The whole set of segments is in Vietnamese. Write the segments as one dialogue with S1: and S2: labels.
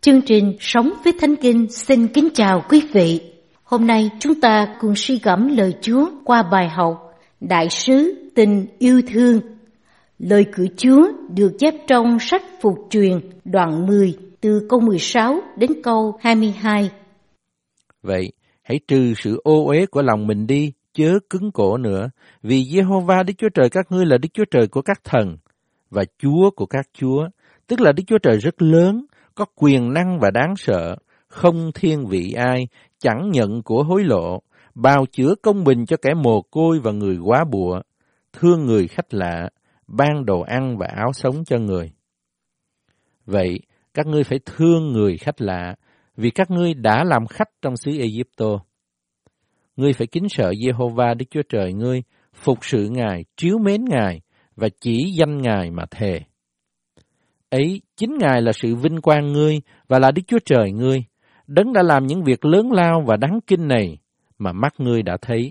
S1: Chương trình Sống với Thánh Kinh xin kính chào quý vị. Hôm nay chúng ta cùng suy gẫm lời Chúa qua bài học Đại sứ tình yêu thương. Lời của Chúa được chép trong sách Phục Truyền đoạn 10 từ câu 16 đến câu 22.
S2: Vậy, hãy trừ sự ô uế của lòng mình đi, chớ cứng cổ nữa, vì Giê-hô-va Đức Chúa Trời các ngươi là Đức Chúa Trời của các thần và Chúa của các chúa, tức là Đức Chúa Trời rất lớn, có quyền năng và đáng sợ, không thiên vị ai, chẳng nhận của hối lộ, bào chữa công bình cho kẻ mồ côi và người góa bụa, thương người khách lạ, ban đồ ăn và áo sống cho người. Vậy, các ngươi phải thương người khách lạ, vì các ngươi đã làm khách trong xứ Ê-díp-tô. Ngươi phải kính sợ Giê-hô-va Đức Chúa Trời ngươi, phục sự Ngài, trìu mến Ngài và chỉ danh Ngài mà thề. Ấy, chính Ngài là sự vinh quang ngươi và là Đức Chúa Trời ngươi, Đấng đã làm những việc lớn lao và đáng kinh này mà mắt ngươi đã thấy.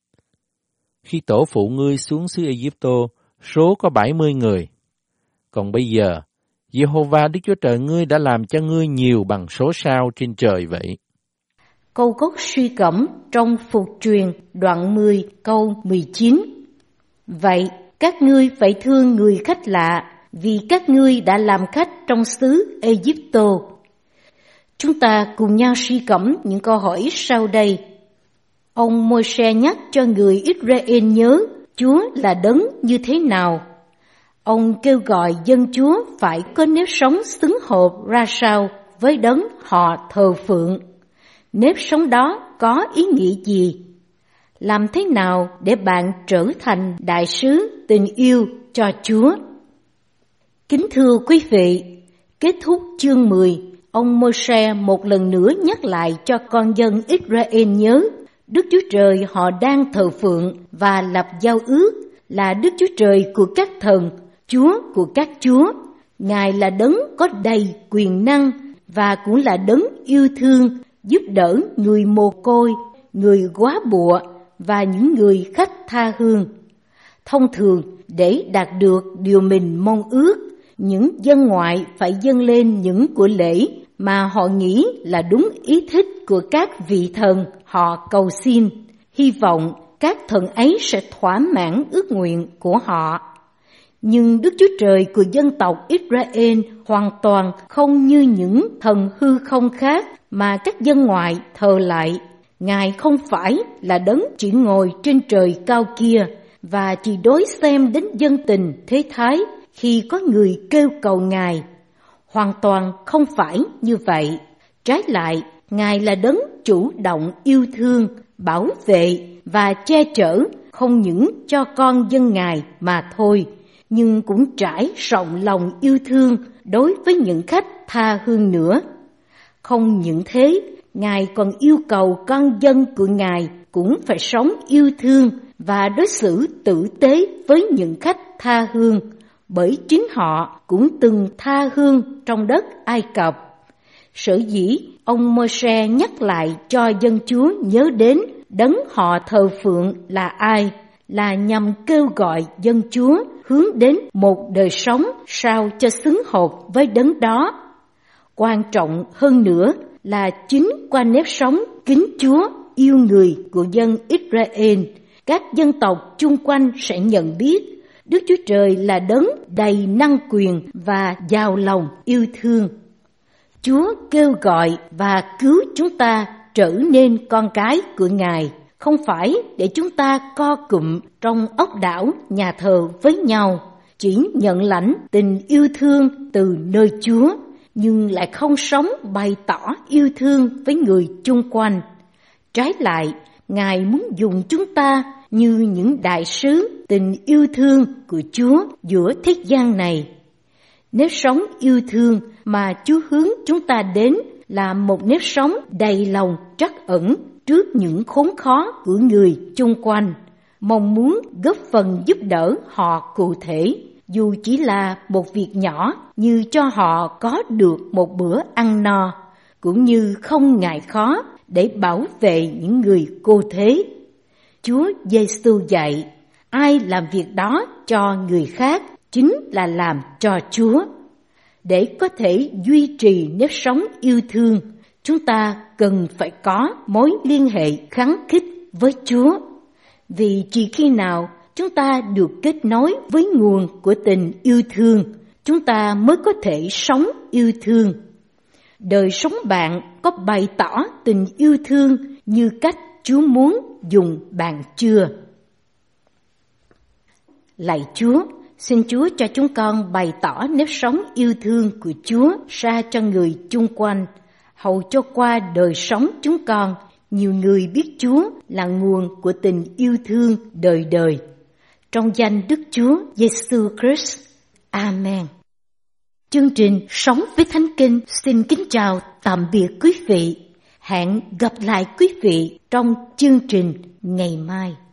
S2: Khi tổ phụ ngươi xuống xứ Ê-díp-tô, số có 70 người. Còn bây giờ, Giê-hô-va Đức Chúa Trời ngươi đã làm cho ngươi nhiều bằng số sao trên trời vậy.
S1: Câu gốc suy gẫm trong Phục Truyền đoạn 10 câu 19. Vậy, các ngươi phải thương người khách lạ, vì các ngươi đã làm khách trong xứ Ê-díp-tô. Chúng ta cùng nhau suy gẫm những câu hỏi sau đây. Ông Môi-se nhắc cho người Israel nhớ Chúa là đấng như thế nào. Ông kêu gọi dân Chúa phải có nếp sống xứng hợp ra sao với đấng họ thờ phượng. Nếp sống đó có ý nghĩa gì? Làm thế nào để bạn trở thành đại sứ tình yêu cho Chúa? Kính thưa quý vị, kết thúc chương 10, ông Môi-se một lần nữa nhắc lại cho con dân Israel nhớ Đức Chúa Trời họ đang thờ phượng và lập giao ước là Đức Chúa Trời của các thần, Chúa của các chúa. Ngài là đấng có đầy quyền năng và cũng là đấng yêu thương, giúp đỡ người mồ côi, người góa bụa và những người khách tha hương. Thông thường, để đạt được điều mình mong ước, những dân ngoại phải dâng lên những của lễ mà họ nghĩ là đúng ý thích của các vị thần họ cầu xin, hy vọng các thần ấy sẽ thỏa mãn ước nguyện của họ. Nhưng Đức Chúa Trời của dân tộc Israel hoàn toàn không như những thần hư không khác mà các dân ngoại thờ lại. Ngài không phải là đấng chỉ ngồi trên trời cao kia và chỉ đối xem đến dân tình thế thái khi có người kêu cầu Ngài. Hoàn toàn không phải như vậy. Trái lại, Ngài là đấng chủ động yêu thương, bảo vệ và che chở không những cho con dân Ngài mà thôi, nhưng cũng trải rộng lòng yêu thương đối với những khách tha hương nữa. Không những thế, Ngài còn yêu cầu con dân của Ngài cũng phải sống yêu thương và đối xử tử tế với những khách tha hương, bởi chính họ cũng từng tha hương trong đất Ai Cập. Sở dĩ ông Môi-se nhắc lại cho dân Chúa nhớ đến đấng họ thờ phượng là ai, là nhằm kêu gọi dân Chúa hướng đến một đời sống sao cho xứng hợp với đấng đó. Quan trọng hơn nữa là chính qua nếp sống kính Chúa, yêu người của dân Israel, các dân tộc chung quanh sẽ nhận biết Đức Chúa Trời là đấng đầy năng quyền và giàu lòng yêu thương. Chúa kêu gọi và cứu chúng ta trở nên con cái của Ngài, không phải để chúng ta co cụm trong ốc đảo nhà thờ với nhau, chỉ nhận lãnh tình yêu thương từ nơi Chúa, nhưng lại không sống bày tỏ yêu thương với người chung quanh. Trái lại, Ngài muốn dùng chúng ta như những đại sứ tình yêu thương của Chúa giữa thế gian này. Nếp sống yêu thương mà Chúa hướng chúng ta đến là một nếp sống đầy lòng trắc ẩn trước những khốn khó của người chung quanh, mong muốn góp phần giúp đỡ họ cụ thể, dù chỉ là một việc nhỏ như cho họ có được một bữa ăn no, cũng như không ngại khó để bảo vệ những người cô thế. Chúa Giêsu dạy, ai làm việc đó cho người khác chính là làm cho Chúa. để có thể duy trì nếp sống yêu thương, chúng ta cần phải có mối liên hệ khăng khít với Chúa. Vì chỉ khi nào chúng ta được kết nối với nguồn của tình yêu thương, chúng ta mới có thể sống yêu thương. Đời sống bạn có bày tỏ tình yêu thương như cách Chúa muốn dùng bạn chưa? Lạy Chúa, xin Chúa cho chúng con bày tỏ nếp sống yêu thương của Chúa ra cho người chung quanh, hầu cho qua đời sống chúng con, nhiều người biết Chúa là nguồn của tình yêu thương đời đời. Trong danh Đức Chúa Giêsu Christ. Amen. Chương trình Sống với Thánh Kinh xin kính chào tạm biệt quý vị. Hẹn gặp lại quý vị trong chương trình ngày mai.